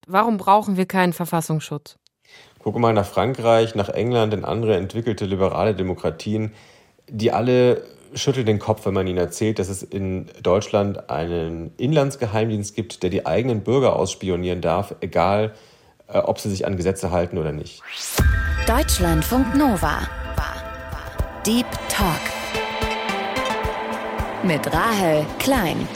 Warum brauchen wir keinen Verfassungsschutz? Gucke mal nach Frankreich, nach England, in andere entwickelte liberale Demokratien. Die alle schütteln den Kopf, wenn man ihnen erzählt, dass es in Deutschland einen Inlandsgeheimdienst gibt, der die eigenen Bürger ausspionieren darf, egal ob sie sich an Gesetze halten oder nicht. Deutschlandfunk Nova. Deep Talk. Mit Rahel Klein.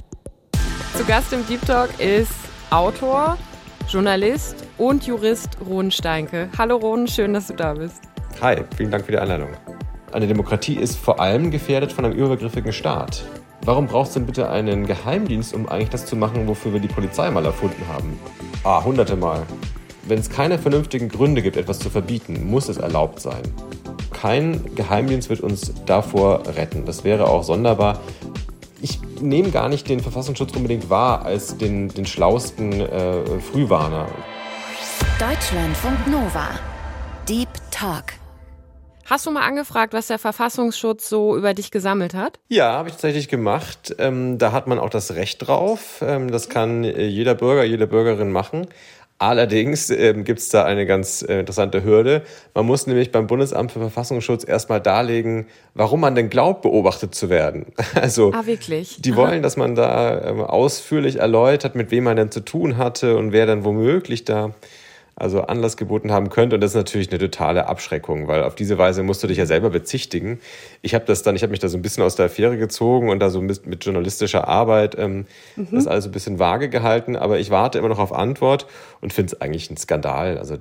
Zu Gast im Deep Talk ist Autor, Journalist und Jurist Ron Steinke. Hallo Ron, schön, dass du da bist. Hi, vielen Dank für die Einladung. Eine Demokratie ist vor allem gefährdet von einem übergriffigen Staat. Warum braucht es denn bitte einen Geheimdienst, um eigentlich das zu machen, wofür wir die Polizei mal erfunden haben? Hunderte Mal. Wenn es keine vernünftigen Gründe gibt, etwas zu verbieten, muss es erlaubt sein. Kein Geheimdienst wird uns davor retten. Das wäre auch sonderbar. Ich nehme gar nicht den Verfassungsschutz unbedingt wahr als den schlausten Frühwarner. Deutschlandfunk Nova. Deep Talk. Hast du mal angefragt, was der Verfassungsschutz so über dich gesammelt hat? Ja, habe ich tatsächlich gemacht. Da hat man auch das Recht drauf. Das kann jeder Bürger, jede Bürgerin machen. Allerdings gibt es da eine ganz interessante Hürde. Man muss nämlich beim Bundesamt für Verfassungsschutz erstmal darlegen, warum man denn glaubt, beobachtet zu werden. Also wirklich? Die wollen, dass man da ausführlich erläutert, mit wem man denn zu tun hatte und wer dann womöglich da Anlass geboten haben könnte. Und das ist natürlich eine totale Abschreckung, weil auf diese Weise musst du dich ja selber bezichtigen. Ich habe mich da so ein bisschen aus der Affäre gezogen und da so mit journalistischer Arbeit das alles ein bisschen vage gehalten. Aber ich warte immer noch auf Antwort und finde es eigentlich ein Skandal. Also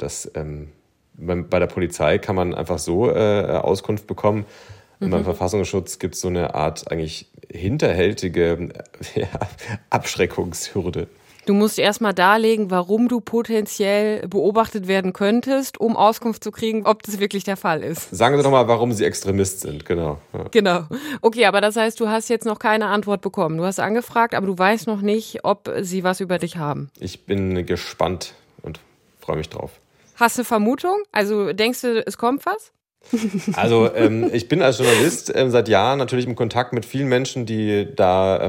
bei der Polizei kann man einfach so Auskunft bekommen. Und beim Verfassungsschutz gibt es so eine Art eigentlich hinterhältige Abschreckungshürde. Du musst erstmal darlegen, warum du potenziell beobachtet werden könntest, um Auskunft zu kriegen, ob das wirklich der Fall ist. Sagen Sie doch mal, warum Sie Extremist sind, genau. Ja. Genau. Okay, aber das heißt, du hast jetzt noch keine Antwort bekommen. Du hast angefragt, aber du weißt noch nicht, ob sie was über dich haben. Ich bin gespannt und freue mich drauf. Hast du Vermutung? Also denkst du, es kommt was? Ich bin als Journalist seit Jahren natürlich im Kontakt mit vielen Menschen, die da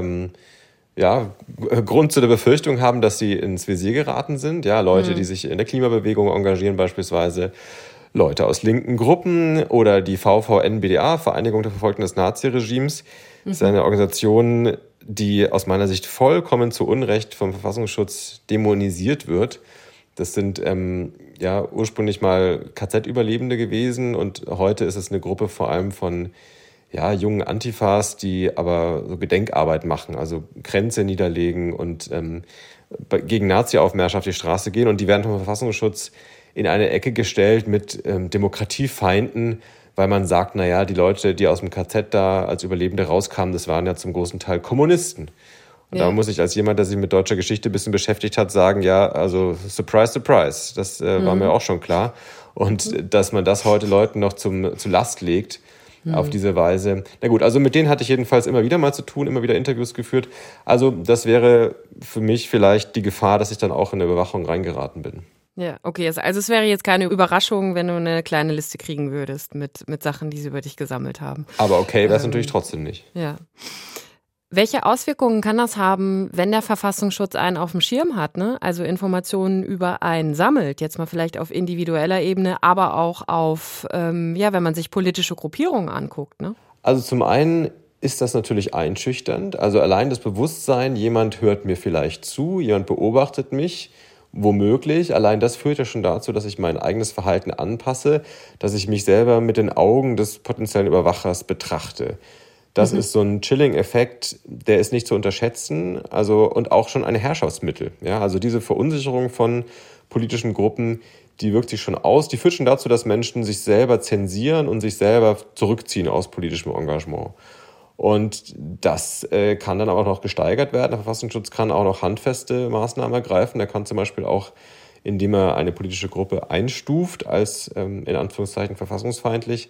Grund zu der Befürchtung haben, dass sie ins Visier geraten sind. Ja, Leute, die sich in der Klimabewegung engagieren beispielsweise, Leute aus linken Gruppen oder die VVN-BDA, Vereinigung der Verfolgten des Naziregimes. Das ist eine Organisation, die aus meiner Sicht vollkommen zu Unrecht vom Verfassungsschutz dämonisiert wird. Das sind ursprünglich mal KZ-Überlebende gewesen und heute ist es eine Gruppe vor allem von jungen Antifas, die aber so Gedenkarbeit machen, also Kränze niederlegen und gegen Nazi-Aufmärsche auf die Straße gehen. Und die werden vom Verfassungsschutz in eine Ecke gestellt mit Demokratiefeinden, weil man sagt, die Leute, die aus dem KZ da als Überlebende rauskamen, das waren ja zum großen Teil Kommunisten. Und da muss ich als jemand, der sich mit deutscher Geschichte ein bisschen beschäftigt hat, sagen, surprise, surprise, das war mir auch schon klar. Und dass man das heute Leuten noch zu Last legt, auf diese Weise. Na gut, also mit denen hatte ich jedenfalls immer wieder mal zu tun, immer wieder Interviews geführt. Also das wäre für mich vielleicht die Gefahr, dass ich dann auch in eine Überwachung reingeraten bin. Ja, okay. Also es wäre jetzt keine Überraschung, wenn du eine kleine Liste kriegen würdest mit Sachen, die sie über dich gesammelt haben. Aber okay, wäre es natürlich trotzdem nicht. Ja. Welche Auswirkungen kann das haben, wenn der Verfassungsschutz einen auf dem Schirm hat, ne? Also Informationen über einen sammelt, jetzt mal vielleicht auf individueller Ebene, aber auch auf, wenn man sich politische Gruppierungen anguckt, ne? Also zum einen ist das natürlich einschüchternd. Also allein das Bewusstsein, jemand hört mir vielleicht zu, jemand beobachtet mich, womöglich. Allein das führt ja schon dazu, dass ich mein eigenes Verhalten anpasse, dass ich mich selber mit den Augen des potenziellen Überwachers betrachte. Das ist so ein Chilling-Effekt, der ist nicht zu unterschätzen, und auch schon ein Herrschaftsmittel. Ja, also diese Verunsicherung von politischen Gruppen, die wirkt sich schon aus, die führt schon dazu, dass Menschen sich selber zensieren und sich selber zurückziehen aus politischem Engagement. Und das kann dann aber noch gesteigert werden. Der Verfassungsschutz kann auch noch handfeste Maßnahmen ergreifen. Er kann zum Beispiel auch, indem er eine politische Gruppe einstuft als in Anführungszeichen verfassungsfeindlich,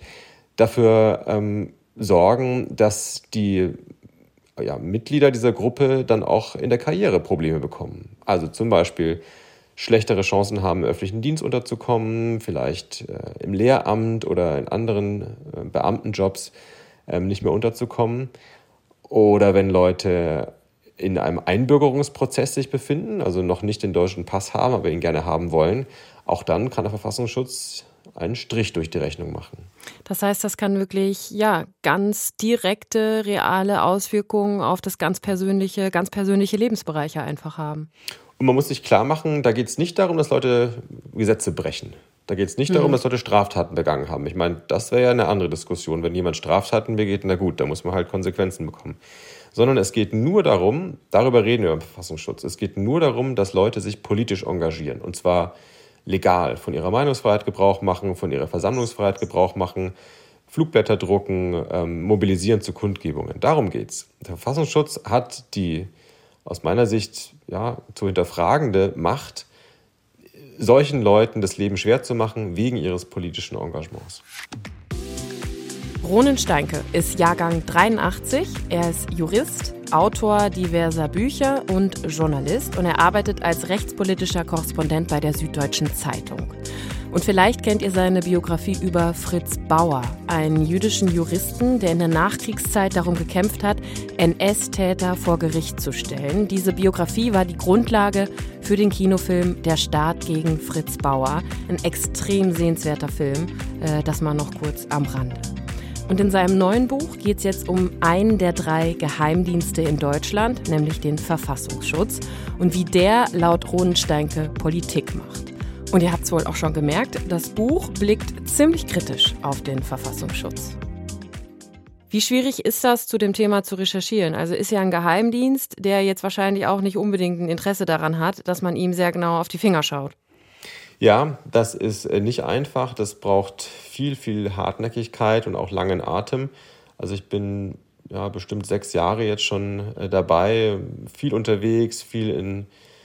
dafür sorgen, dass die Mitglieder dieser Gruppe dann auch in der Karriere Probleme bekommen. Also zum Beispiel schlechtere Chancen haben, im öffentlichen Dienst unterzukommen, vielleicht im Lehramt oder in anderen Beamtenjobs nicht mehr unterzukommen. Oder wenn Leute in einem Einbürgerungsprozess sich befinden, also noch nicht den deutschen Pass haben, aber ihn gerne haben wollen, auch dann kann der Verfassungsschutz einen Strich durch die Rechnung machen. Das heißt, das kann wirklich ganz direkte, reale Auswirkungen auf das ganz persönliche Lebensbereiche einfach haben. Und man muss sich klar machen, da geht es nicht darum, dass Leute Gesetze brechen. Da geht es nicht darum, dass Leute Straftaten begangen haben. Ich meine, das wäre ja eine andere Diskussion. Wenn jemand Straftaten begeht, na gut, da muss man halt Konsequenzen bekommen. Sondern es geht nur darum, darüber reden wir beim Verfassungsschutz, es geht nur darum, dass Leute sich politisch engagieren. Und zwar legal, von ihrer Meinungsfreiheit Gebrauch machen, von ihrer Versammlungsfreiheit Gebrauch machen, Flugblätter drucken, mobilisieren zu Kundgebungen. Darum geht's. Der Verfassungsschutz hat die aus meiner Sicht zu hinterfragende Macht, solchen Leuten das Leben schwer zu machen wegen ihres politischen Engagements. Ronen Steinke ist Jahrgang 83. Er ist Jurist, Autor diverser Bücher und Journalist und er arbeitet als rechtspolitischer Korrespondent bei der Süddeutschen Zeitung. Und vielleicht kennt ihr seine Biografie über Fritz Bauer, einen jüdischen Juristen, der in der Nachkriegszeit darum gekämpft hat, NS-Täter vor Gericht zu stellen. Diese Biografie war die Grundlage für den Kinofilm Der Staat gegen Fritz Bauer. Ein extrem sehenswerter Film, das mal noch kurz am Rande. Und in seinem neuen Buch geht es jetzt um einen der 3 Geheimdienste in Deutschland, nämlich den Verfassungsschutz und wie der laut Ronen Steinke Politik macht. Und ihr habt es wohl auch schon gemerkt, das Buch blickt ziemlich kritisch auf den Verfassungsschutz. Wie schwierig ist das, zu dem Thema zu recherchieren? Also ist ja ein Geheimdienst, der jetzt wahrscheinlich auch nicht unbedingt ein Interesse daran hat, dass man ihm sehr genau auf die Finger schaut. Ja, das ist nicht einfach. Das braucht viel, viel Hartnäckigkeit und auch langen Atem. Also ich bin bestimmt 6 Jahre jetzt schon dabei, viel unterwegs, viel in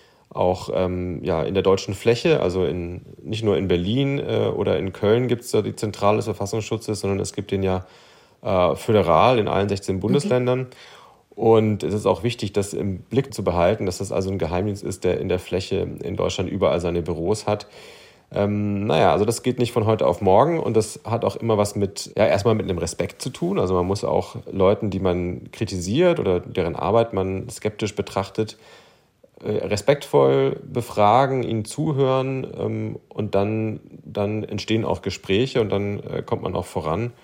der deutschen Fläche, also nicht nur in Berlin oder in Köln gibt es da die Zentrale des Verfassungsschutzes, sondern es gibt den ja föderal in allen 16 Bundesländern. Und es ist auch wichtig, das im Blick zu behalten, dass das also ein Geheimdienst ist, der in der Fläche in Deutschland überall seine Büros hat. Also das geht nicht von heute auf morgen und das hat auch immer was erstmal mit einem Respekt zu tun. Also man muss auch Leuten, die man kritisiert oder deren Arbeit man skeptisch betrachtet, respektvoll befragen, ihnen zuhören und dann entstehen auch Gespräche und dann kommt man auch voran.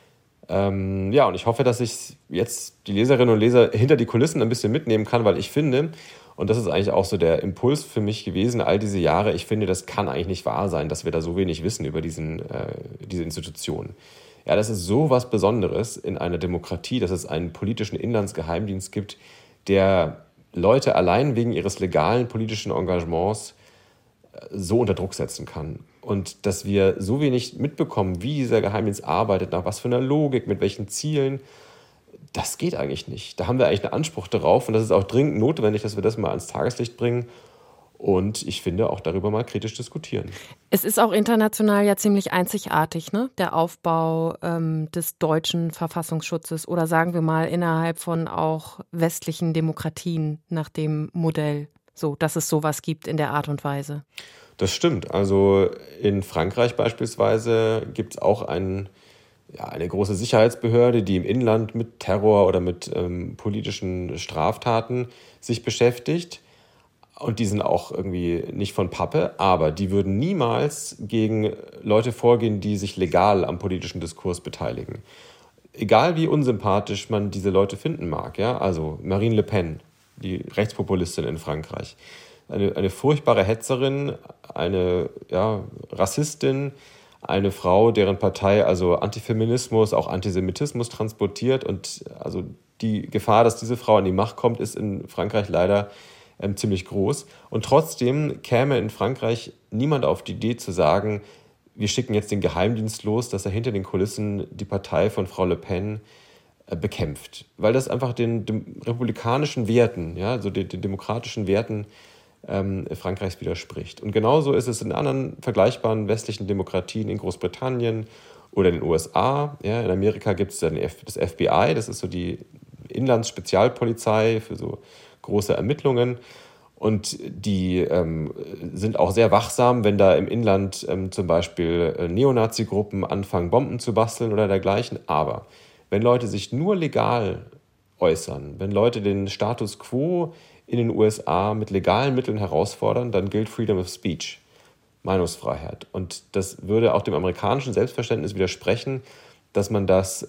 Und ich hoffe, dass ich jetzt die Leserinnen und Leser hinter die Kulissen ein bisschen mitnehmen kann, weil ich finde, und das ist eigentlich auch so der Impuls für mich gewesen, all diese Jahre, ich finde, das kann eigentlich nicht wahr sein, dass wir da so wenig wissen über diese Institution. Ja, das ist so was Besonderes in einer Demokratie, dass es einen politischen Inlandsgeheimdienst gibt, der Leute allein wegen ihres legalen politischen Engagements so unter Druck setzen kann. Und dass wir so wenig mitbekommen, wie dieser Geheimdienst arbeitet, nach was für einer Logik, mit welchen Zielen, das geht eigentlich nicht. Da haben wir eigentlich einen Anspruch darauf und das ist auch dringend notwendig, dass wir das mal ans Tageslicht bringen und ich finde auch darüber mal kritisch diskutieren. Es ist auch international ja ziemlich einzigartig, ne? Der Aufbau des deutschen Verfassungsschutzes oder sagen wir mal innerhalb von auch westlichen Demokratien nach dem Modell, so dass es sowas gibt in der Art und Weise. Das stimmt. Also in Frankreich beispielsweise gibt es auch eine große Sicherheitsbehörde, die im Inland mit Terror oder mit politischen Straftaten sich beschäftigt. Und die sind auch irgendwie nicht von Pappe, aber die würden niemals gegen Leute vorgehen, die sich legal am politischen Diskurs beteiligen. Egal wie unsympathisch man diese Leute finden mag. Ja? Also Marine Le Pen, die Rechtspopulistin in Frankreich. Eine furchtbare Hetzerin, eine Rassistin, eine Frau, deren Partei also Antifeminismus, auch Antisemitismus transportiert. Und also die Gefahr, dass diese Frau an die Macht kommt, ist in Frankreich leider ziemlich groß. Und trotzdem käme in Frankreich niemand auf die Idee zu sagen, wir schicken jetzt den Geheimdienst los, dass er hinter den Kulissen die Partei von Frau Le Pen bekämpft. Weil das einfach den republikanischen Werten, also den demokratischen Werten Frankreichs widerspricht. Und genauso ist es in anderen vergleichbaren westlichen Demokratien, in Großbritannien oder in den USA. Ja, in Amerika gibt es dann das FBI, das ist so die Inlandsspezialpolizei für so große Ermittlungen. Und die sind auch sehr wachsam, wenn da im Inland zum Beispiel Neonazi-Gruppen anfangen, Bomben zu basteln oder dergleichen. Aber wenn Leute sich nur legal äußern. Wenn Leute den Status quo in den USA mit legalen Mitteln herausfordern, dann gilt Freedom of Speech, Meinungsfreiheit. Und das würde auch dem amerikanischen Selbstverständnis widersprechen, dass man das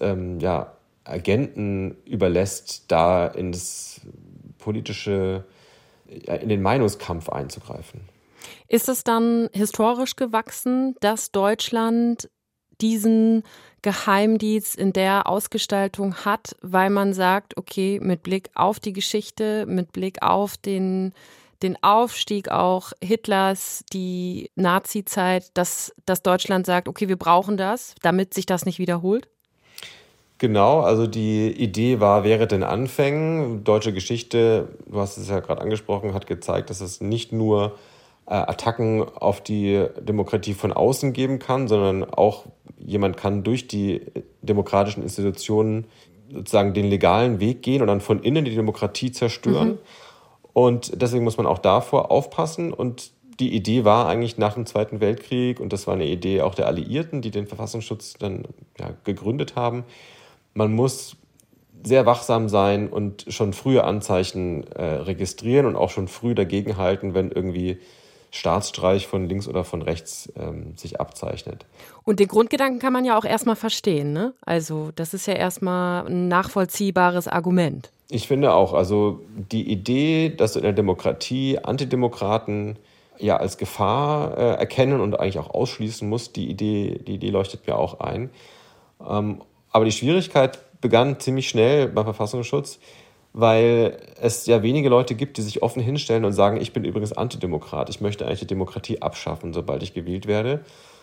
Agenten überlässt, da ins politische, in den Meinungskampf einzugreifen. Ist es dann historisch gewachsen, dass Deutschland diesen Geheimdienst in der Ausgestaltung hat, weil man sagt, okay, mit Blick auf die Geschichte, mit Blick auf den Aufstieg auch Hitlers, die Nazi-Zeit, dass Deutschland sagt, okay, wir brauchen das, damit sich das nicht wiederholt? Genau, also die Idee war während den Anfängen, deutsche Geschichte, du hast es ja gerade angesprochen, hat gezeigt, dass es nicht nur Attacken auf die Demokratie von außen geben kann, sondern auch jemand kann durch die demokratischen Institutionen sozusagen den legalen Weg gehen und dann von innen die Demokratie zerstören. Mhm. Und deswegen muss man auch davor aufpassen. Und die Idee war eigentlich nach dem Zweiten Weltkrieg, und das war eine Idee auch der Alliierten, die den Verfassungsschutz dann gegründet haben, man muss sehr wachsam sein und schon frühe Anzeichen registrieren und auch schon früh dagegenhalten, wenn irgendwie Staatsstreich von links oder von rechts sich abzeichnet. Und den Grundgedanken kann man ja auch erstmal verstehen, ne? Also das ist ja erstmal ein nachvollziehbares Argument. Ich finde auch, also die Idee, dass du in der Demokratie Antidemokraten ja als Gefahr erkennen und eigentlich auch ausschließen musst, die Idee leuchtet mir auch ein. Aber die Schwierigkeit begann ziemlich schnell beim Verfassungsschutz, weil es ja wenige Leute gibt, die sich offen hinstellen und sagen, ich bin übrigens Antidemokrat, ich möchte eigentlich die Demokratie abschaffen, sobald ich gewählt werde,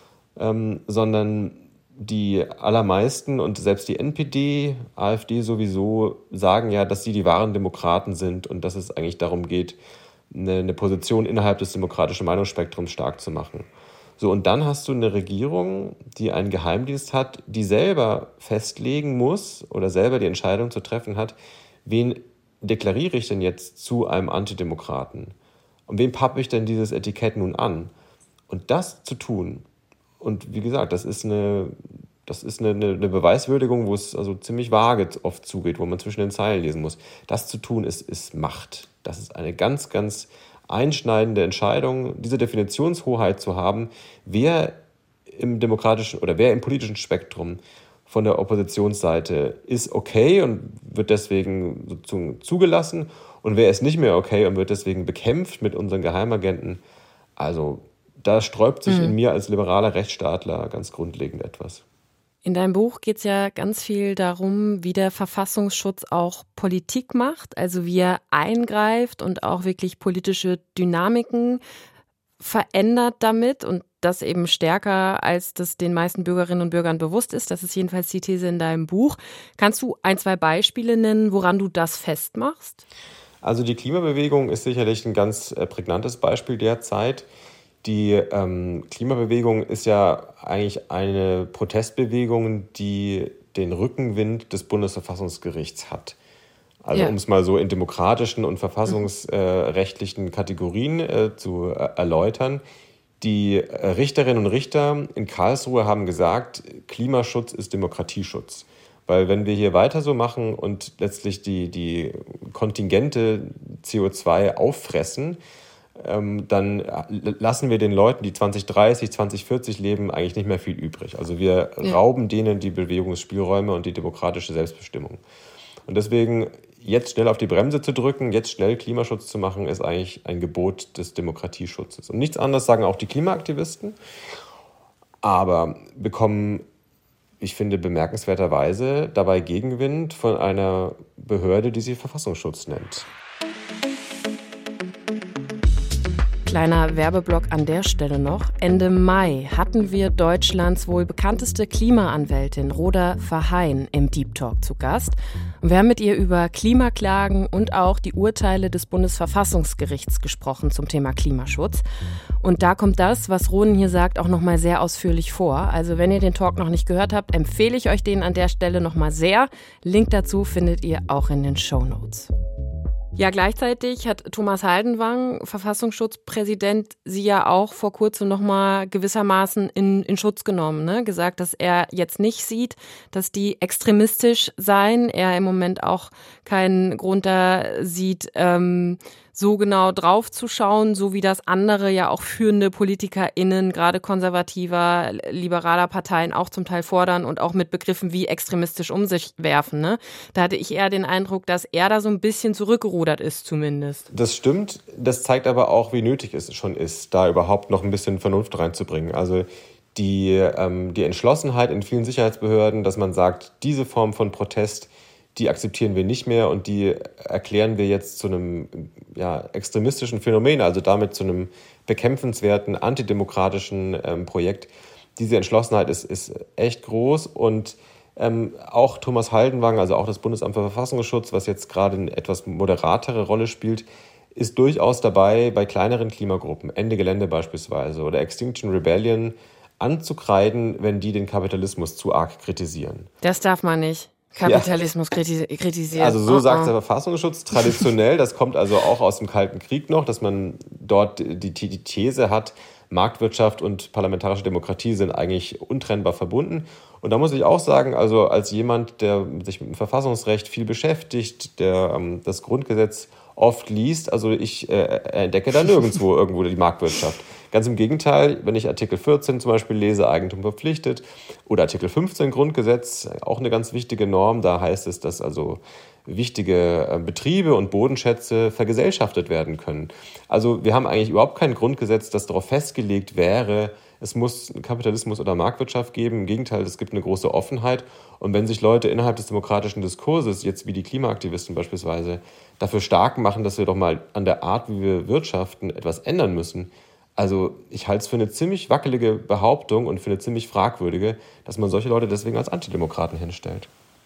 sondern die allermeisten und selbst die NPD, AfD sowieso sagen ja, dass sie die wahren Demokraten sind und dass es eigentlich darum geht, eine Position innerhalb des demokratischen Meinungsspektrums stark zu machen. So, und dann hast du eine Regierung, die einen Geheimdienst hat, die selber festlegen muss oder selber die Entscheidung zu treffen hat, wen deklariere ich denn jetzt zu einem Antidemokraten? Und wem pappe ich denn dieses Etikett nun an? Und das zu tun, und wie gesagt, das ist eine Beweiswürdigung, wo es also ziemlich vage oft zugeht, wo man zwischen den Zeilen lesen muss. Das zu tun ist Macht. Das ist eine ganz, ganz einschneidende Entscheidung, diese Definitionshoheit zu haben, wer im demokratischen oder wer im politischen Spektrum von der Oppositionsseite ist okay und wird deswegen sozusagen zugelassen und wer ist nicht mehr okay und wird deswegen bekämpft mit unseren Geheimagenten. Also da sträubt sich in mir als liberaler Rechtsstaatler ganz grundlegend etwas. In deinem Buch geht es ja ganz viel darum, wie der Verfassungsschutz auch Politik macht, also wie er eingreift und auch wirklich politische Dynamiken verändert damit und das eben stärker, als das den meisten Bürgerinnen und Bürgern bewusst ist. Das ist jedenfalls die These in deinem Buch. Kannst du 1, 2 Beispiele nennen, woran du das festmachst? Also die Klimabewegung ist sicherlich ein ganz prägnantes Beispiel derzeit. Die Klimabewegung ist ja eigentlich eine Protestbewegung, die den Rückenwind des Bundesverfassungsgerichts hat. Also um es mal so in demokratischen und verfassungsrechtlichen Kategorien zu erläutern. Die Richterinnen und Richter in Karlsruhe haben gesagt, Klimaschutz ist Demokratieschutz. Weil wenn wir hier weiter so machen und letztlich die Kontingente CO2 auffressen, dann lassen wir den Leuten, die 2030, 2040 leben, eigentlich nicht mehr viel übrig. Also wir rauben denen die Bewegungsspielräume und die demokratische Selbstbestimmung. Und deswegen jetzt schnell auf die Bremse zu drücken, jetzt schnell Klimaschutz zu machen, ist eigentlich ein Gebot des Demokratieschutzes. Und nichts anderes sagen auch die Klimaaktivisten, aber bekommen, ich finde, bemerkenswerterweise dabei Gegenwind von einer Behörde, die sich Verfassungsschutz nennt. Kleiner Werbeblock an der Stelle noch. Ende Mai hatten wir Deutschlands wohl bekannteste Klimaanwältin Rhoda Verheyen im Deep Talk zu Gast. Und wir haben mit ihr über Klimaklagen und auch die Urteile des Bundesverfassungsgerichts gesprochen zum Thema Klimaschutz. Und da kommt das, was Ronen hier sagt, auch nochmal sehr ausführlich vor. Also wenn ihr den Talk noch nicht gehört habt, empfehle ich euch den an der Stelle nochmal sehr. Link dazu findet ihr auch in den Shownotes. Ja, gleichzeitig hat Thomas Haldenwang, Verfassungsschutzpräsident, sie ja auch vor kurzem nochmal gewissermaßen in Schutz genommen, ne? Gesagt, dass er jetzt nicht sieht, dass die extremistisch seien. Er im Moment auch keinen Grund da sieht, so genau drauf zu schauen, so wie das andere ja auch führende PolitikerInnen, gerade konservativer, liberaler Parteien auch zum Teil fordern und auch mit Begriffen wie extremistisch um sich werfen, ne? Da hatte ich eher den Eindruck, dass er da so ein bisschen zurückgerudert ist zumindest. Das stimmt, das zeigt aber auch, wie nötig es schon ist, da überhaupt noch ein bisschen Vernunft reinzubringen. Also die Entschlossenheit in vielen Sicherheitsbehörden, dass man sagt, diese Form von Protest, die akzeptieren wir nicht mehr und die erklären wir jetzt zu einem extremistischen Phänomen, also damit zu einem bekämpfenswerten, antidemokratischen Projekt. Diese Entschlossenheit ist echt groß und auch Thomas Haldenwang, also auch das Bundesamt für Verfassungsschutz, was jetzt gerade eine etwas moderatere Rolle spielt, ist durchaus dabei, bei kleineren Klimagruppen, Ende Gelände beispielsweise oder Extinction Rebellion, anzukreiden, wenn die den Kapitalismus zu arg kritisieren. Das darf man nicht. Kapitalismus kritisieren. Also so sagt der Verfassungsschutz traditionell, das kommt also auch aus dem Kalten Krieg noch, dass man dort die These hat, Marktwirtschaft und parlamentarische Demokratie sind eigentlich untrennbar verbunden. Und da muss ich auch sagen, also als jemand, der sich mit dem Verfassungsrecht viel beschäftigt, der das Grundgesetz oft liest, also ich entdecke da nirgendwo irgendwo die Marktwirtschaft. Ganz im Gegenteil, wenn ich Artikel 14 zum Beispiel lese, Eigentum verpflichtet, oder Artikel 15 Grundgesetz, auch eine ganz wichtige Norm, da heißt es, dass also wichtige Betriebe und Bodenschätze vergesellschaftet werden können. Also wir haben eigentlich überhaupt kein Grundgesetz, das darauf festgelegt wäre, es muss Kapitalismus oder Marktwirtschaft geben. Im Gegenteil, es gibt eine große Offenheit. Und wenn sich Leute innerhalb des demokratischen Diskurses, jetzt wie die Klimaaktivisten beispielsweise, dafür stark machen, dass wir doch mal an der Art, wie wir wirtschaften, etwas ändern müssen, also ich halte es für eine ziemlich wackelige Behauptung und für eine ziemlich fragwürdige, dass man solche Leute deswegen als Antidemokraten hinstellt.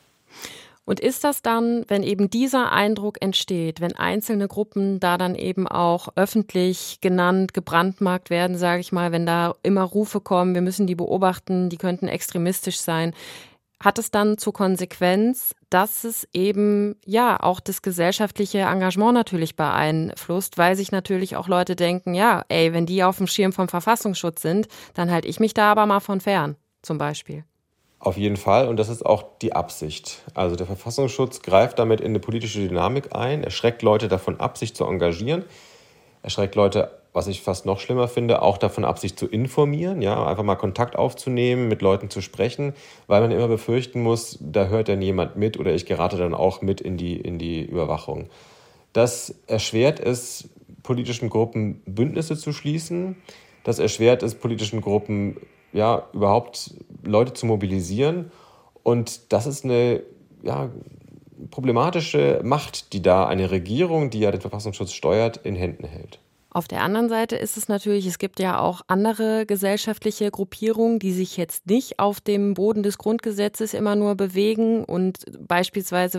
Und ist das dann, wenn eben dieser Eindruck entsteht, wenn einzelne Gruppen da dann eben auch öffentlich genannt, gebrandmarkt werden, sage ich mal, wenn da immer Rufe kommen, wir müssen die beobachten, die könnten extremistisch sein, hat es dann zur Konsequenz, dass es eben ja auch das gesellschaftliche Engagement natürlich beeinflusst, weil sich natürlich auch Leute denken, ja, ey, wenn die auf dem Schirm vom Verfassungsschutz sind, dann halte ich mich da aber mal von fern, zum Beispiel. Auf jeden Fall, und das ist auch die Absicht. Also der Verfassungsschutz greift damit in eine politische Dynamik ein, er schreckt Leute davon ab, sich zu engagieren, er schreckt Leute, was ich fast noch schlimmer finde, auch davon ab, sich zu informieren, ja, einfach mal Kontakt aufzunehmen, mit Leuten zu sprechen, weil man immer befürchten muss, da hört dann jemand mit oder ich gerate dann auch mit in die Überwachung. Das erschwert es, politischen Gruppen Bündnisse zu schließen, das erschwert es, politischen Gruppen überhaupt Leute zu mobilisieren. Und das ist eine problematische Macht, die da eine Regierung, die ja den Verfassungsschutz steuert, in Händen hält. Auf der anderen Seite ist es natürlich, es gibt ja auch andere gesellschaftliche Gruppierungen, die sich jetzt nicht auf dem Boden des Grundgesetzes immer nur bewegen und beispielsweise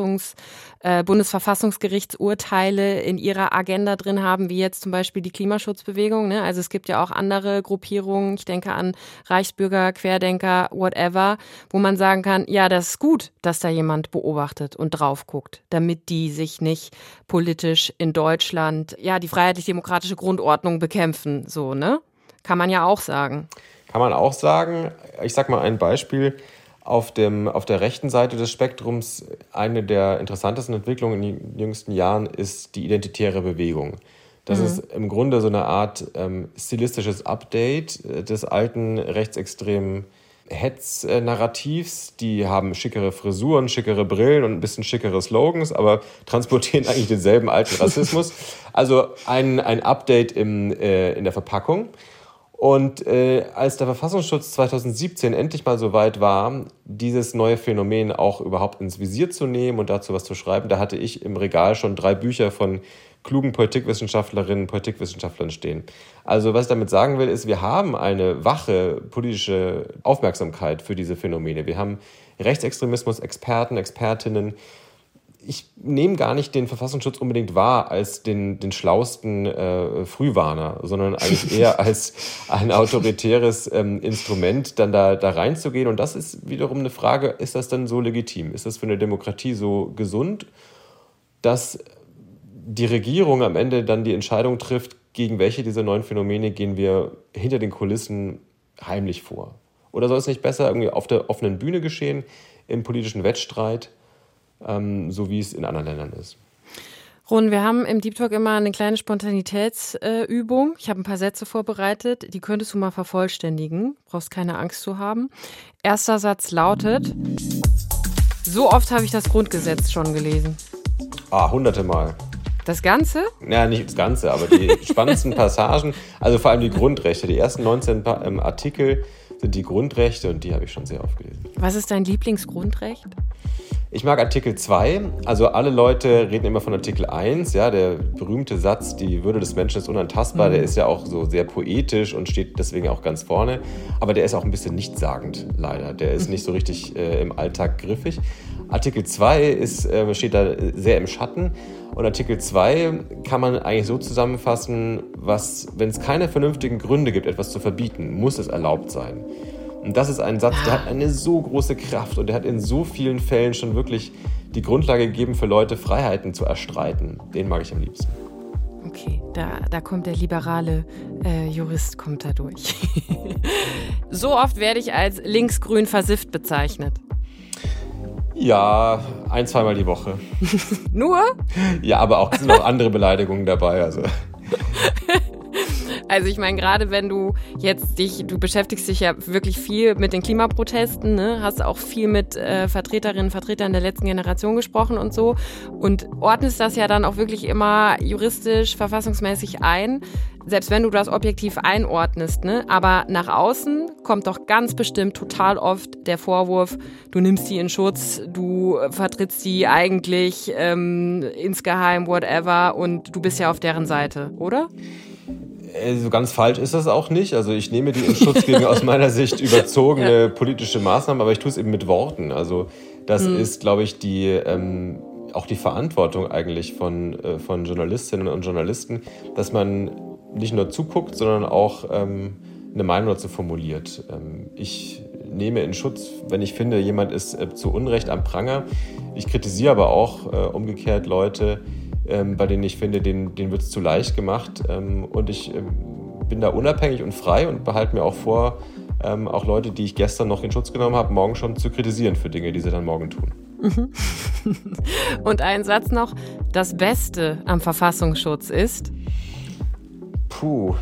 Bundesverfassungsgerichtsurteile in ihrer Agenda drin haben, wie jetzt zum Beispiel die Klimaschutzbewegung, ne? Also es gibt ja auch andere Gruppierungen, ich denke an Reichsbürger, Querdenker, whatever, wo man sagen kann, ja, das ist gut, dass da jemand beobachtet und drauf guckt, damit die sich nicht politisch in Deutschland, die freiheitlich-demokratische Grundordnung bekämpfen, so, ne? Kann man ja auch sagen. Kann man auch sagen. Ich sag mal ein Beispiel. Auf der rechten Seite des Spektrums, eine der interessantesten Entwicklungen in den jüngsten Jahren ist die identitäre Bewegung. Das ist im Grunde so eine Art stilistisches Update des alten rechtsextremen Hetz-Narrativs. Die haben schickere Frisuren, schickere Brillen und ein bisschen schickere Slogans, aber transportieren eigentlich denselben alten Rassismus. Also ein Update in der Verpackung. Und als der Verfassungsschutz 2017 endlich mal so weit war, dieses neue Phänomen auch überhaupt ins Visier zu nehmen und dazu was zu schreiben, da hatte ich im Regal schon 3 Bücher von klugen Politikwissenschaftlerinnen und Politikwissenschaftlern stehen. Also was ich damit sagen will, ist, wir haben eine wache politische Aufmerksamkeit für diese Phänomene. Wir haben Rechtsextremismus-Experten, Expertinnen. Ich nehme gar nicht den Verfassungsschutz unbedingt wahr als den schlausten Frühwarner, sondern eigentlich eher als ein autoritäres Instrument, dann da reinzugehen. Und das ist wiederum eine Frage, ist das dann so legitim? Ist das für eine Demokratie so gesund, dass die Regierung am Ende dann die Entscheidung trifft, gegen welche dieser neuen Phänomene gehen wir hinter den Kulissen heimlich vor. Oder soll es nicht besser irgendwie auf der offenen Bühne geschehen, im politischen Wettstreit, so wie es in anderen Ländern ist? Ron, wir haben im Deep Talk immer eine kleine Spontanitätsübung. Ich habe ein paar Sätze vorbereitet, die könntest du mal vervollständigen. Brauchst keine Angst zu haben. Erster Satz lautet: So oft habe ich das Grundgesetz schon gelesen. Hunderte Mal. Das Ganze? Ja, nicht das Ganze, aber die spannendsten Passagen, also vor allem die Grundrechte. Die ersten 19 Artikel sind die Grundrechte und die habe ich schon sehr oft gelesen. Was ist dein Lieblingsgrundrecht? Ich mag Artikel 2, also alle Leute reden immer von Artikel 1, ja, der berühmte Satz, die Würde des Menschen ist unantastbar, der ist ja auch so sehr poetisch und steht deswegen auch ganz vorne, aber der ist auch ein bisschen nichtssagend, leider, der ist nicht so richtig im Alltag griffig. Artikel 2 steht da sehr im Schatten und Artikel 2 kann man eigentlich so zusammenfassen, wenn es keine vernünftigen Gründe gibt, etwas zu verbieten, muss es erlaubt sein. Und das ist ein Satz, der hat eine so große Kraft und der hat in so vielen Fällen schon wirklich die Grundlage gegeben, für Leute Freiheiten zu erstreiten. Den mag ich am liebsten. Okay, da kommt der liberale Jurist kommt da durch. So oft werde ich als linksgrün versifft bezeichnet. Ja, 1-2 Mal die Woche. Nur? Ja, aber es sind auch andere Beleidigungen dabei. Also ich meine, gerade wenn du beschäftigst dich ja wirklich viel mit den Klimaprotesten, ne? Hast auch viel mit Vertreterinnen und Vertretern der letzten Generation gesprochen und so und ordnest das ja dann auch wirklich immer juristisch, verfassungsmäßig ein, selbst wenn du das objektiv einordnest, ne? Aber nach außen kommt doch ganz bestimmt total oft der Vorwurf, du nimmst die in Schutz, du vertrittst die eigentlich insgeheim, whatever, und du bist ja auf deren Seite, oder? So ganz falsch ist das auch nicht. Also ich nehme die in Schutz gegen aus meiner Sicht überzogene politische Maßnahmen, aber ich tue es eben mit Worten. Also das ist, glaube ich, auch die Verantwortung eigentlich von Journalistinnen und Journalisten, dass man nicht nur zuguckt, sondern auch eine Meinung dazu formuliert. Ich nehme in Schutz, wenn ich finde, jemand ist zu Unrecht am Pranger. Ich kritisiere aber auch umgekehrt Leute, bei denen ich finde, denen wird es zu leicht gemacht. Und ich bin da unabhängig und frei und behalte mir auch vor, auch Leute, die ich gestern noch in Schutz genommen habe, morgen schon zu kritisieren für Dinge, die sie dann morgen tun. Und ein Satz noch: Das Beste am Verfassungsschutz ist? Puh.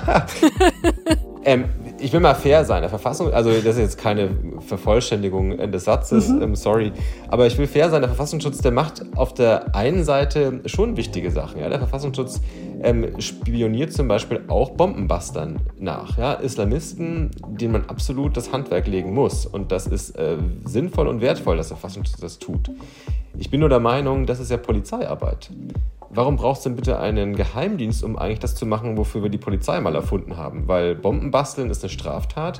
Ich will mal fair sein. Der Verfassung, also das ist jetzt keine Vervollständigung des Satzes, sorry, aber ich will fair sein. Der Verfassungsschutz, der macht auf der einen Seite schon wichtige Sachen. Ja? Der Verfassungsschutz spioniert zum Beispiel auch Bombenbastern nach, ja? Islamisten, denen man absolut das Handwerk legen muss. Und das ist sinnvoll und wertvoll, dass der Verfassungsschutz das tut. Ich bin nur der Meinung, das ist ja Polizeiarbeit. Warum braucht es denn bitte einen Geheimdienst, um eigentlich das zu machen, wofür wir die Polizei mal erfunden haben? Weil Bombenbasteln ist eine Straftat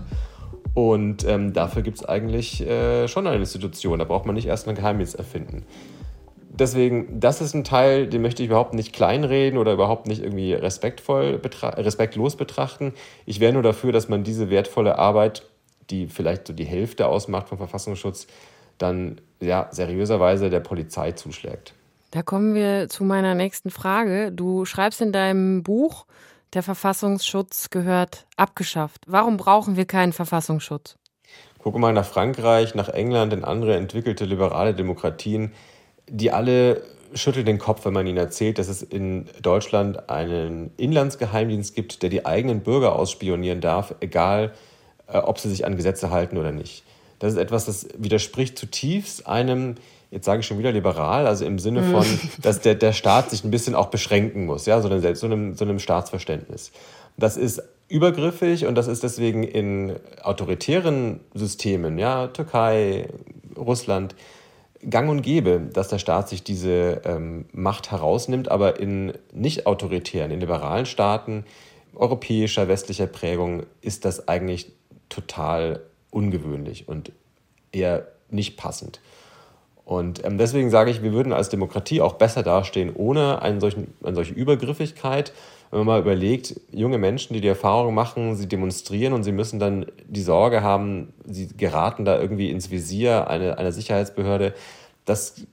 und dafür gibt es eigentlich schon eine Institution. Da braucht man nicht erst einen Geheimdienst erfinden. Deswegen, das ist ein Teil, den möchte ich überhaupt nicht kleinreden oder überhaupt nicht irgendwie respektlos betrachten. Ich wäre nur dafür, dass man diese wertvolle Arbeit, die vielleicht so die Hälfte ausmacht vom Verfassungsschutz, dann ja seriöserweise der Polizei zuschlägt. Da kommen wir zu meiner nächsten Frage. Du schreibst in deinem Buch, der Verfassungsschutz gehört abgeschafft. Warum brauchen wir keinen Verfassungsschutz? Gucke mal nach Frankreich, nach England, in andere entwickelte liberale Demokratien. Die alle schütteln den Kopf, wenn man ihnen erzählt, dass es in Deutschland einen Inlandsgeheimdienst gibt, der die eigenen Bürger ausspionieren darf, egal ob sie sich an Gesetze halten oder nicht. Das ist etwas, das widerspricht zutiefst einem, jetzt sage ich schon wieder liberal, also im Sinne von, dass der Staat sich ein bisschen auch beschränken muss, ja, so einem Staatsverständnis. Das ist übergriffig und das ist deswegen in autoritären Systemen, ja, Türkei, Russland, gang und gäbe, dass der Staat sich diese Macht herausnimmt, aber in nicht autoritären, in liberalen Staaten europäischer, westlicher Prägung ist das eigentlich total ungewöhnlich und eher nicht passend. Und deswegen sage ich, wir würden als Demokratie auch besser dastehen ohne eine solche Übergriffigkeit. Wenn man mal überlegt, junge Menschen, die die Erfahrung machen, sie demonstrieren und sie müssen dann die Sorge haben, sie geraten da irgendwie ins Visier einer Sicherheitsbehörde, das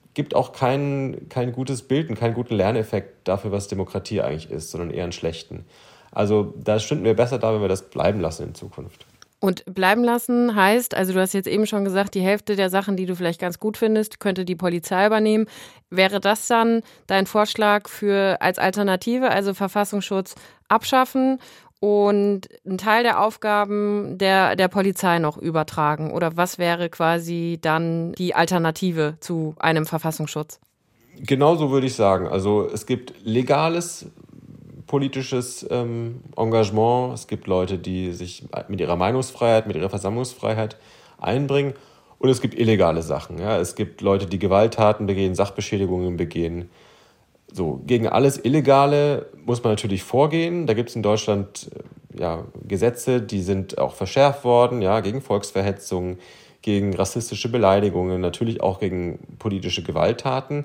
gibt auch kein gutes Bild und keinen guten Lerneffekt dafür, was Demokratie eigentlich ist, sondern eher einen schlechten. Also da stünden wir besser da, wenn wir das bleiben lassen in Zukunft. Und bleiben lassen heißt, also du hast jetzt eben schon gesagt, die Hälfte der Sachen, die du vielleicht ganz gut findest, könnte die Polizei übernehmen. Wäre das dann dein Vorschlag als Alternative, also Verfassungsschutz abschaffen und einen Teil der Aufgaben der Polizei noch übertragen? Oder was wäre quasi dann die Alternative zu einem Verfassungsschutz? Genau so würde ich sagen. Also es gibt legales politisches Engagement. Es gibt Leute, die sich mit ihrer Meinungsfreiheit, mit ihrer Versammlungsfreiheit einbringen. Und es gibt illegale Sachen. Ja? Es gibt Leute, die Gewalttaten begehen, Sachbeschädigungen begehen. So, gegen alles Illegale muss man natürlich vorgehen. Da gibt es in Deutschland Gesetze, die sind auch verschärft worden, ja, gegen Volksverhetzung, gegen rassistische Beleidigungen, natürlich auch gegen politische Gewalttaten.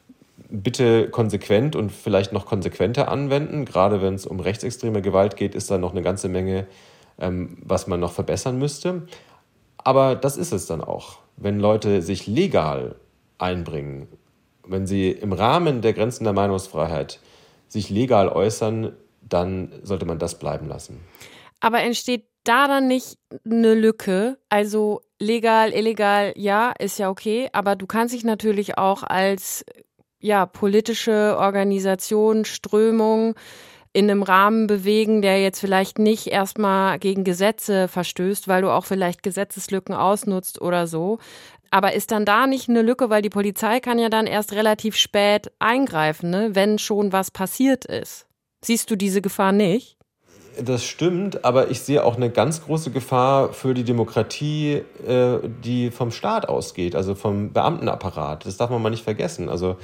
Bitte konsequent und vielleicht noch konsequenter anwenden. Gerade wenn es um rechtsextreme Gewalt geht, ist da noch eine ganze Menge, was man noch verbessern müsste. Aber das ist es dann auch. Wenn Leute sich legal einbringen, wenn sie im Rahmen der Grenzen der Meinungsfreiheit sich legal äußern, dann sollte man das bleiben lassen. Aber entsteht da dann nicht eine Lücke? Also legal, illegal, ja, ist ja okay, aber du kannst dich natürlich auch als politische Organisation, Strömung in einem Rahmen bewegen, der jetzt vielleicht nicht erstmal gegen Gesetze verstößt, weil du auch vielleicht Gesetzeslücken ausnutzt oder so. Aber ist dann da nicht eine Lücke, weil die Polizei kann ja dann erst relativ spät eingreifen, ne, wenn schon was passiert ist. Siehst du diese Gefahr nicht? Das stimmt, aber ich sehe auch eine ganz große Gefahr für die Demokratie, die vom Staat ausgeht, also vom Beamtenapparat. Das darf man mal nicht vergessen. Also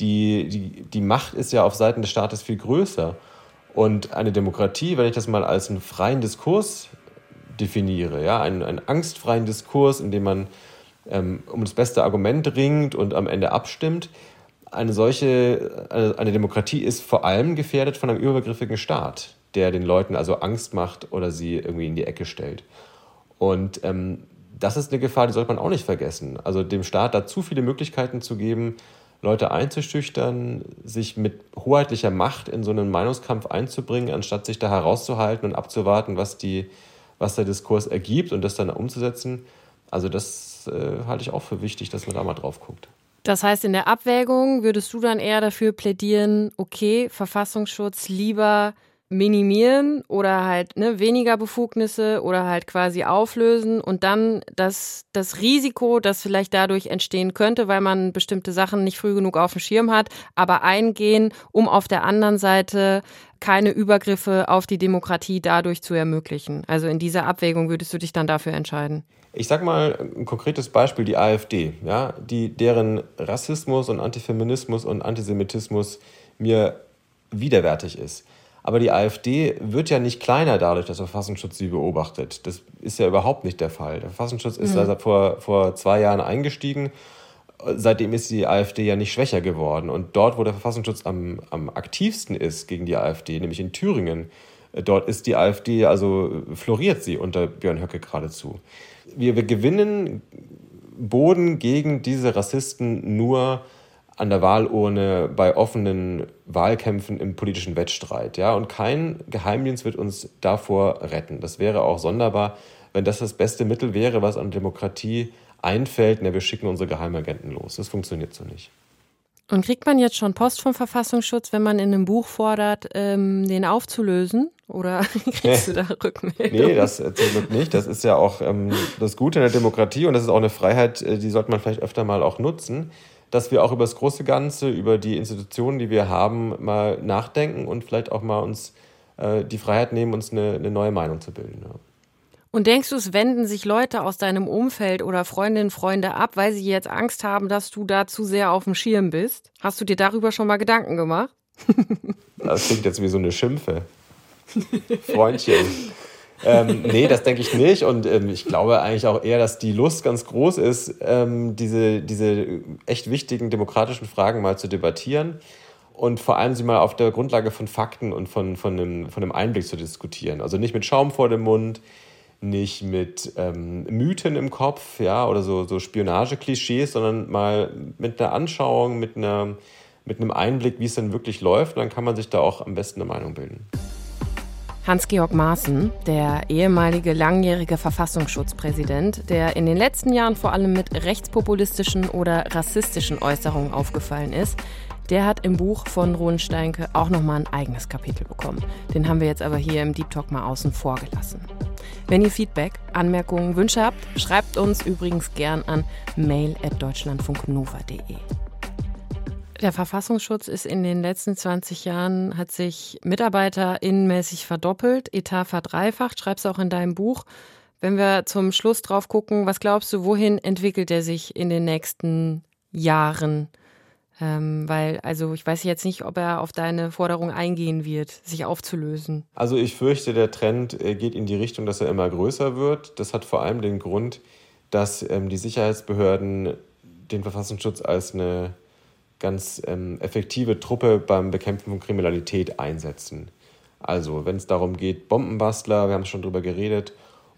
die Macht ist ja auf Seiten des Staates viel größer. Und eine Demokratie, wenn ich das mal als einen freien Diskurs definiere, ja, einen angstfreien Diskurs, in dem man um das beste Argument ringt und am Ende abstimmt, eine Demokratie ist vor allem gefährdet von einem übergriffigen Staat, der den Leuten also Angst macht oder sie irgendwie in die Ecke stellt. Und das ist eine Gefahr, die sollte man auch nicht vergessen. Also dem Staat da zu viele Möglichkeiten zu geben, Leute einzuschüchtern, sich mit hoheitlicher Macht in so einen Meinungskampf einzubringen, anstatt sich da herauszuhalten und abzuwarten, was der Diskurs ergibt und das dann umzusetzen. Also das halte ich auch für wichtig, dass man da mal drauf guckt. Das heißt, in der Abwägung würdest du dann eher dafür plädieren, okay, Verfassungsschutz lieber minimieren oder halt weniger Befugnisse oder halt quasi auflösen und dann das Risiko, das vielleicht dadurch entstehen könnte, weil man bestimmte Sachen nicht früh genug auf dem Schirm hat, aber eingehen, um auf der anderen Seite keine Übergriffe auf die Demokratie dadurch zu ermöglichen. Also in dieser Abwägung würdest du dich dann dafür entscheiden? Ich sag mal ein konkretes Beispiel, die AfD, ja, deren Rassismus und Antifeminismus und Antisemitismus mir widerwärtig ist. Aber die AfD wird ja nicht kleiner dadurch, dass der Verfassungsschutz sie beobachtet. Das ist ja überhaupt nicht der Fall. Der Verfassungsschutz ist vor 2 Jahren eingestiegen. Seitdem ist die AfD ja nicht schwächer geworden. Und dort, wo der Verfassungsschutz am aktivsten ist gegen die AfD, nämlich in Thüringen, dort ist die AfD, also floriert sie unter Björn Höcke geradezu. Wir gewinnen Boden gegen diese Rassisten nur an der Wahlurne bei offenen Wahlkämpfen im politischen Wettstreit. Ja? Und kein Geheimdienst wird uns davor retten. Das wäre auch sonderbar, wenn das beste Mittel wäre, was an Demokratie einfällt. Wir schicken unsere Geheimagenten los. Das funktioniert so nicht. Und kriegt man jetzt schon Post vom Verfassungsschutz, wenn man in einem Buch fordert, den aufzulösen? Oder kriegst du da Rückmeldung? Nee, das zum Glück nicht. Das ist ja auch das Gute in der Demokratie und das ist auch eine Freiheit, die sollte man vielleicht öfter mal auch nutzen, dass wir auch über das große Ganze, über die Institutionen, die wir haben, mal nachdenken und vielleicht auch mal uns die Freiheit nehmen, uns eine neue Meinung zu bilden. Ja. Und denkst du, es wenden sich Leute aus deinem Umfeld oder Freundinnen, Freunde ab, weil sie jetzt Angst haben, dass du da zu sehr auf dem Schirm bist? Hast du dir darüber schon mal Gedanken gemacht? Das klingt jetzt wie so eine Schimpfe. Freundchen. Nee, das denke ich nicht. Und ich glaube eigentlich auch eher, dass die Lust ganz groß ist, diese echt wichtigen demokratischen Fragen mal zu debattieren und vor allem sie mal auf der Grundlage von Fakten und von einem Einblick zu diskutieren. Also nicht mit Schaum vor dem Mund, nicht mit Mythen im Kopf, ja, oder so Spionage-Klischees, sondern mal mit einer Anschauung, mit einem Einblick, wie es denn wirklich läuft. Und dann kann man sich da auch am besten eine Meinung bilden. Hans-Georg Maaßen, der ehemalige langjährige Verfassungsschutzpräsident, der in den letzten Jahren vor allem mit rechtspopulistischen oder rassistischen Äußerungen aufgefallen ist, der hat im Buch von Ron Steinke auch nochmal ein eigenes Kapitel bekommen. Den haben wir jetzt aber hier im Deep Talk mal außen vor gelassen. Wenn ihr Feedback, Anmerkungen, Wünsche habt, schreibt uns übrigens gern an mail@deutschlandfunknova.de. Der Verfassungsschutz ist in den letzten 20 Jahren, hat sich mitarbeiterinnenmäßig verdoppelt, Etat verdreifacht, schreibst du auch in deinem Buch. Wenn wir zum Schluss drauf gucken, was glaubst du, wohin entwickelt er sich in den nächsten Jahren? Weil, also ich weiß jetzt nicht, ob er auf deine Forderung eingehen wird, sich aufzulösen. Also ich fürchte, der Trend geht in die Richtung, dass er immer größer wird. Das hat vor allem den Grund, dass die Sicherheitsbehörden den Verfassungsschutz als eine ganz effektive Truppe beim Bekämpfen von Kriminalität einsetzen. Also wenn es darum geht, Bombenbastler, wir haben schon drüber geredet,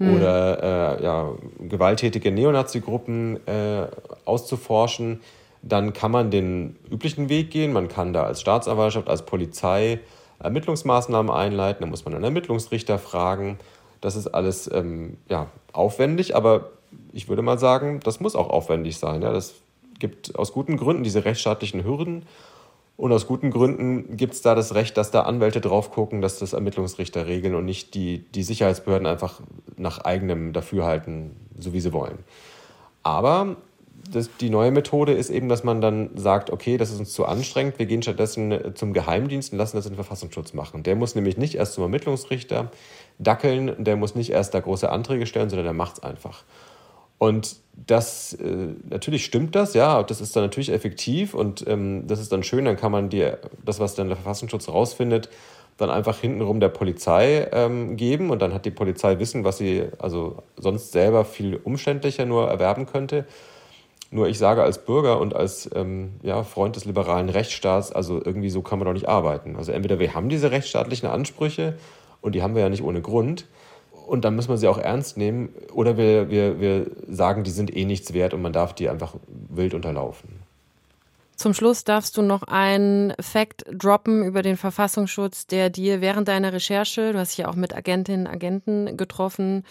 oder gewalttätige Neonazi-Gruppen auszuforschen, dann kann man den üblichen Weg gehen. Man kann da als Staatsanwaltschaft, als Polizei Ermittlungsmaßnahmen einleiten. Da muss man einen Ermittlungsrichter fragen. Das ist alles aufwendig, aber ich würde mal sagen, das muss auch aufwendig sein. Ja? Das gibt aus guten Gründen diese rechtsstaatlichen Hürden und aus guten Gründen gibt es da das Recht, dass da Anwälte drauf gucken, dass das Ermittlungsrichter regeln und nicht die Sicherheitsbehörden einfach nach eigenem Dafürhalten, so wie sie wollen. Aber die neue Methode ist eben, dass man dann sagt, okay, das ist uns zu anstrengend, wir gehen stattdessen zum Geheimdienst und lassen das in den Verfassungsschutz machen. Der muss nämlich nicht erst zum Ermittlungsrichter dackeln, der muss nicht erst da große Anträge stellen, sondern der macht es einfach. Und das, natürlich stimmt das, ja, das ist dann natürlich effektiv und das ist dann schön, dann kann man das, was dann der Verfassungsschutz rausfindet, dann einfach hintenrum der Polizei geben und dann hat die Polizei Wissen, was sie also sonst selber viel umständlicher nur erwerben könnte. Nur ich sage als Bürger und als Freund des liberalen Rechtsstaats, also irgendwie so kann man doch nicht arbeiten. Also entweder wir haben diese rechtsstaatlichen Ansprüche und die haben wir ja nicht ohne Grund, und dann müssen wir sie auch ernst nehmen. Oder wir sagen, die sind eh nichts wert und man darf die einfach wild unterlaufen. Zum Schluss darfst du noch einen Fact droppen über den Verfassungsschutz, der dir während deiner Recherche, du hast dich ja auch mit Agentinnen und Agenten getroffen,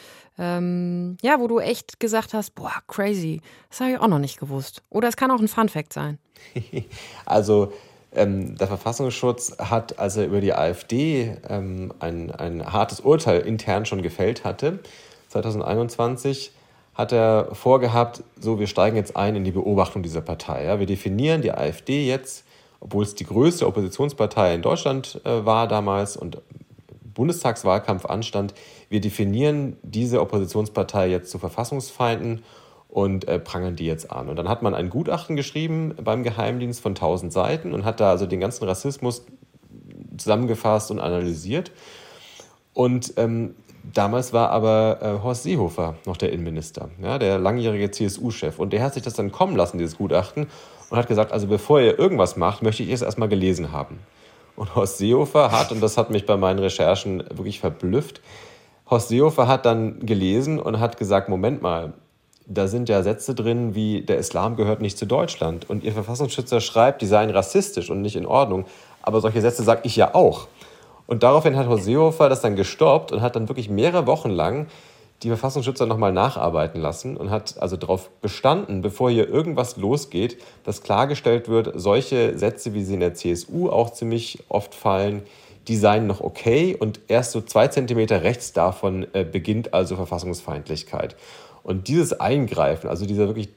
wo du echt gesagt hast, boah, crazy, das habe ich auch noch nicht gewusst. Oder es kann auch ein Fun-Fact sein. Also der Verfassungsschutz hat, als er über die AfD ein hartes Urteil intern schon gefällt hatte, 2021, hat er vorgehabt, wir steigen jetzt ein in die Beobachtung dieser Partei. Ja? Wir definieren die AfD jetzt, obwohl es die größte Oppositionspartei in Deutschland war damals und Bundestagswahlkampf anstand, wir definieren diese Oppositionspartei jetzt zu Verfassungsfeinden und prangern die jetzt an. Und dann hat man ein Gutachten geschrieben beim Geheimdienst von 1000 Seiten und hat da also den ganzen Rassismus zusammengefasst und analysiert. Und damals war aber Horst Seehofer noch der Innenminister, ja, der langjährige CSU-Chef. Und der hat sich das dann kommen lassen, dieses Gutachten, und hat gesagt, also bevor ihr irgendwas macht, möchte ich es erstmal gelesen haben. Und Horst Seehofer hat, und das hat mich bei meinen Recherchen wirklich verblüfft, Horst Seehofer hat dann gelesen und hat gesagt, Moment mal, da sind ja Sätze drin wie, der Islam gehört nicht zu Deutschland. Und ihr Verfassungsschützer schreibt, die seien rassistisch und nicht in Ordnung. Aber solche Sätze sage ich ja auch. Und daraufhin hat Horst Seehofer das dann gestoppt und hat dann wirklich mehrere Wochen lang die Verfassungsschützer nochmal nacharbeiten lassen und hat also darauf bestanden, bevor hier irgendwas losgeht, dass klargestellt wird, solche Sätze, wie sie in der CSU auch ziemlich oft fallen, die seien noch okay und erst so 2 Zentimeter rechts davon beginnt also Verfassungsfeindlichkeit. Und dieses Eingreifen, also dieser wirklich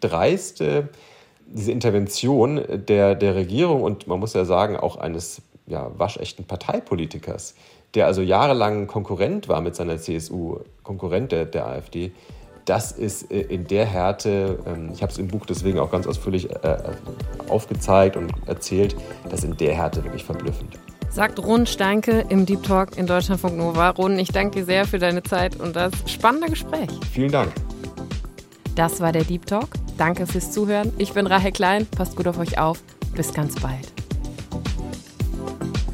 diese Intervention der Regierung und man muss ja sagen auch eines waschechten Parteipolitikers, der also jahrelang Konkurrent war mit seiner CSU, Konkurrent der AfD, das ist in der Härte, ich habe es im Buch deswegen auch ganz ausführlich aufgezeigt und erzählt, das ist in der Härte wirklich verblüffend. Sagt Ron Steinke im Deep Talk in Deutschlandfunk Nova. Ron, ich danke dir sehr für deine Zeit und das spannende Gespräch. Vielen Dank. Das war der Deep Talk. Danke fürs Zuhören. Ich bin Rahel Klein. Passt gut auf euch auf. Bis ganz bald.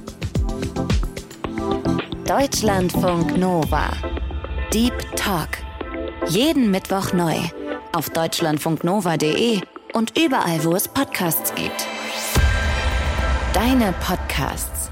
Deutschlandfunk Nova. Deep Talk. Jeden Mittwoch neu auf deutschlandfunknova.de und überall, wo es Podcasts gibt. Deine Podcasts.